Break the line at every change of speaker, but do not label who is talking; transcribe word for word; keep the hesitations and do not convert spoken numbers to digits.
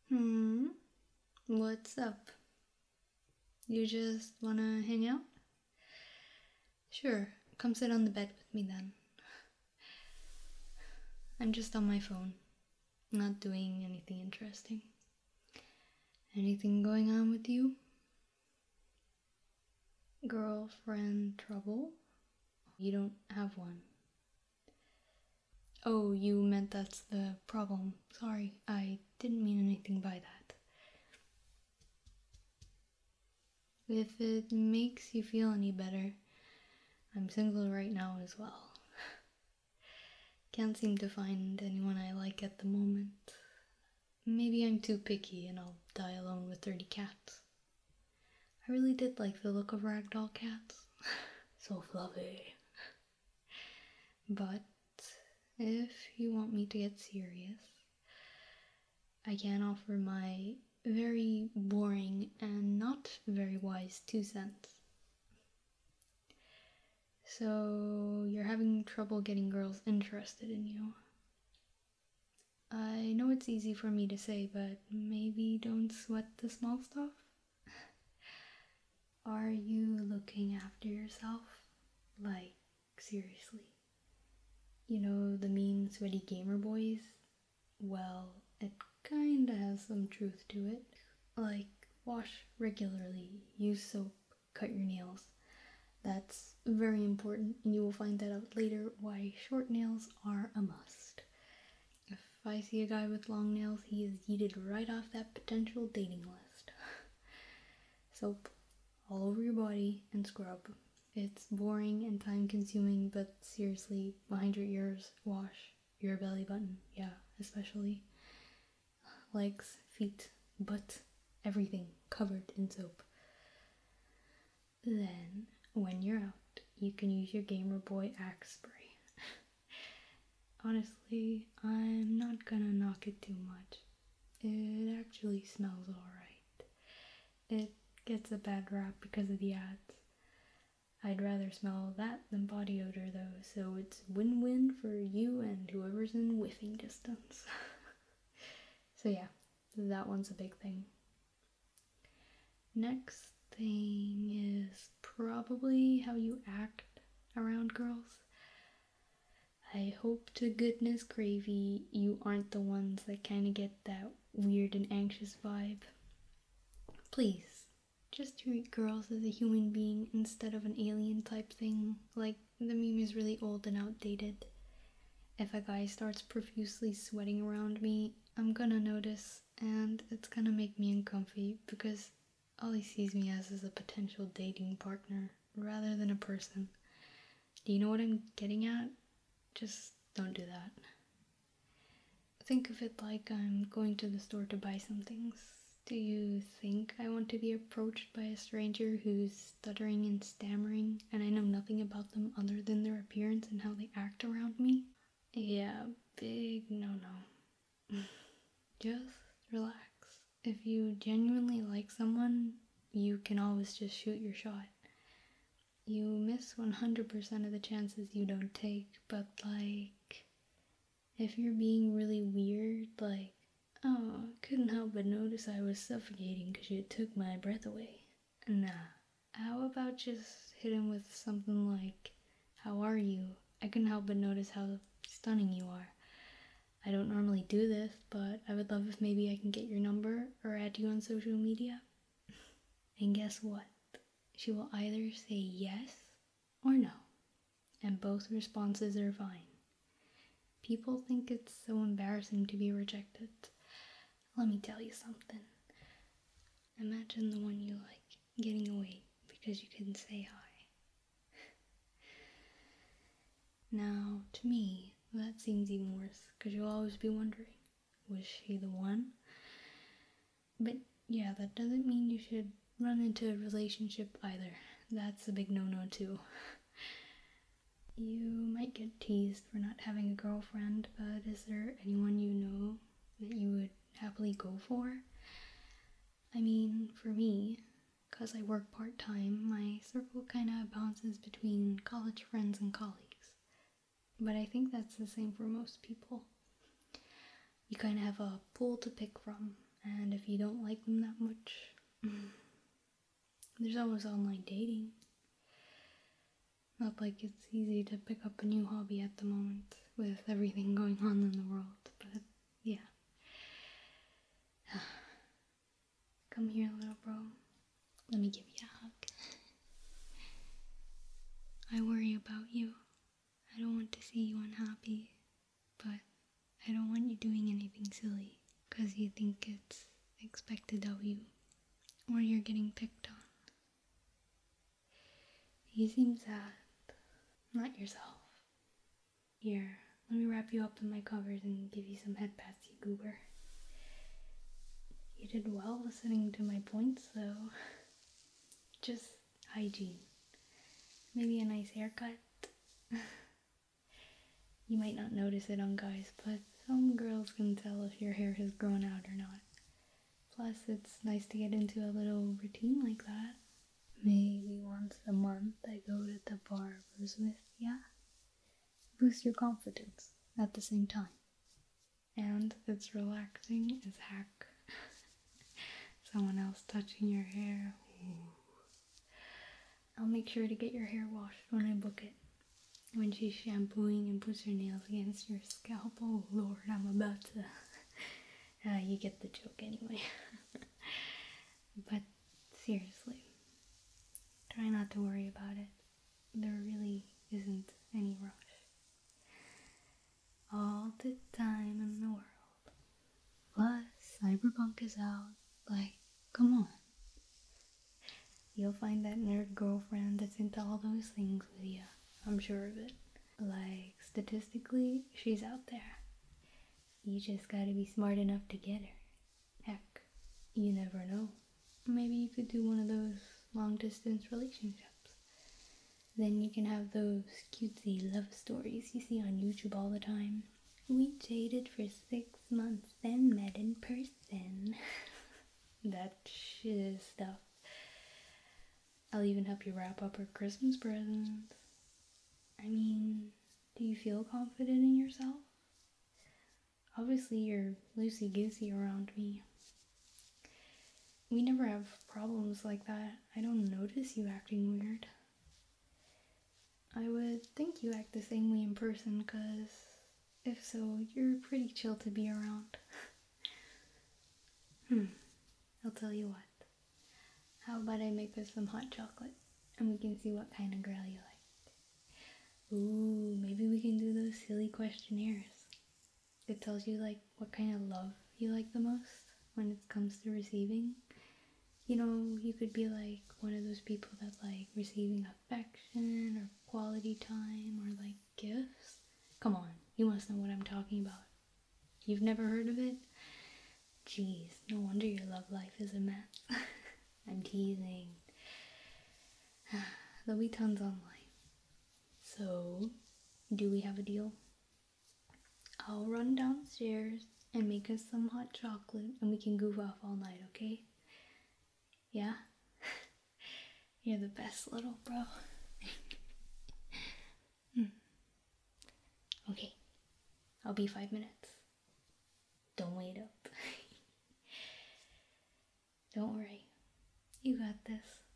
Hmm, what's up? You just wanna hang out? Sure, come sit on the bed with me then. I'm just on my phone, not doing anything interesting. Anything going on with you? Girlfriend trouble? You don't have one. Oh, you meant that's the problem. Sorry, I didn't mean anything by that. If it makes you feel any better, I'm single right now as well. Can't seem to find anyone I like at the moment. Maybe I'm too picky and I'll die alone with thirty cats. I really did like the look of ragdoll cats. So fluffy. But if you want me to get serious, I can offer my very boring and not very wise two cents. So, you're having trouble getting girls interested in you. I know it's easy for me to say, but maybe don't sweat the small stuff. Are you looking after yourself? Like, seriously. You know, the mean, sweaty gamer boys? Well, it kinda has some truth to it. Like, wash regularly, use soap, cut your nails. That's very important, and you will find that out later why short nails are a must. If I see a guy with long nails, he is yeeted right off that potential dating list. Soap all over your body and scrub. It's boring and time consuming, but seriously, behind your ears, wash your belly button. Yeah, especially. Legs, feet, butt, everything covered in soap. Then, when you're out, you can use your Gamer Boy Axe spray. Honestly, I'm not gonna knock it too much. It actually smells alright. It gets a bad rap because of the ads. I'd rather smell that than body odor though, so it's win-win for you and whoever's in whiffing distance. So yeah, that one's a big thing. Next thing is probably how you act around girls. I hope to goodness gravy you aren't the ones that kind of get that weird and anxious vibe. Please, just treat girls as a human being instead of an alien type thing. Like, the meme is really old and outdated. If a guy starts profusely sweating around me, I'm gonna notice, and it's gonna make me uncomfy because all he sees me as is a potential dating partner rather than a person. Do you know what I'm getting at? Just don't do that. Think of it like I'm going to the store to buy some things. Do you think I want to be approached by a stranger who's stuttering and stammering and I know nothing about them other than their appearance and how they act around me? Yeah, big no-no. Just relax. If you genuinely like someone, you can always just shoot your shot. You miss one hundred percent of the chances you don't take, but like, if you're being really weird, like, oh, couldn't help but notice I was suffocating because you took my breath away. Nah, how about just hit him with something like, how are you? I couldn't help but notice how stunning you are. I don't normally do this, but I would love if maybe I can get your number or add you on social media. And guess what? She will either say yes or no, and both responses are fine. People think it's so embarrassing to be rejected. Let me tell you something. Imagine the one you like getting away because you couldn't say hi. Now, to me, that seems even worse because you'll always be wondering, was she the one? But yeah, that doesn't mean you should run into a relationship either. That's a big no-no too. You might get teased for not having a girlfriend, but is there anyone you know that you would happily go for? I mean, for me, because I work part-time, my circle kind of bounces between college friends and colleagues. But I think that's the same for most people. You kind of have a pool to pick from, And if you don't like them that much, there's always online dating. Not like it's easy to pick up a new hobby at the moment with everything going on in the world, but yeah. Come here, little bro. Let me give you a hug. I worry about you. I don't want to see you unhappy, but I don't want you doing anything silly because you think it's expected of you or you're getting picked on. You seem sad. Not yourself. Here, let me wrap you up in my covers and give you some head pats, you goober. You did well listening to my points, though. Just hygiene. Maybe a nice haircut. You might not notice it on guys, but some girls can tell if your hair has grown out or not. Plus, it's nice to get into a little routine like that. Maybe once a month I go to the barbers with ya. Boost your confidence at the same time. And it's relaxing as heck. Someone else touching your hair. Ooh. I'll make sure to get your hair washed when I book it. When she's shampooing and puts her nails against your scalp. Oh Lord, I'm about to... uh, you get the joke anyway. But seriously, try not to worry about it. There really isn't any rush. All the time in the world. Plus, Cyberpunk is out. Like, come on. You'll find that nerd girlfriend that's into all those things with you. I'm sure of it. Like, statistically, she's out there. You just gotta be smart enough to get her. Heck, you never know. Maybe you could do one of those long-distance relationships. Then you can have those cutesy love stories you see on YouTube all the time. We dated for six months, then met in person. That shit is stuff. I'll even help you wrap up her Christmas presents. I mean, do you feel confident in yourself? Obviously you're loosey-goosey around me. We never have problems like that. I don't notice you acting weird. I would think you act the same way in person, cause if so, you're pretty chill to be around. hmm, I'll tell you what. How about I make us some hot chocolate, and we can see what kind of girl you like. Ooh, maybe we can do those silly questionnaires. It tells you like what kind of love you like the most when it comes to receiving. You know, you could be like one of those people that like receiving affection or quality time or like gifts. Come on, you must know what I'm talking about. You've never heard of it? Jeez, no wonder your love life is a mess. I'm teasing. There'll be tons online. So, do we have a deal? I'll run downstairs and make us some hot chocolate and we can goof off all night, okay? Yeah? You're the best little bro. hmm. Okay, I'll be five minutes. Don't wait up. Don't worry, you got this.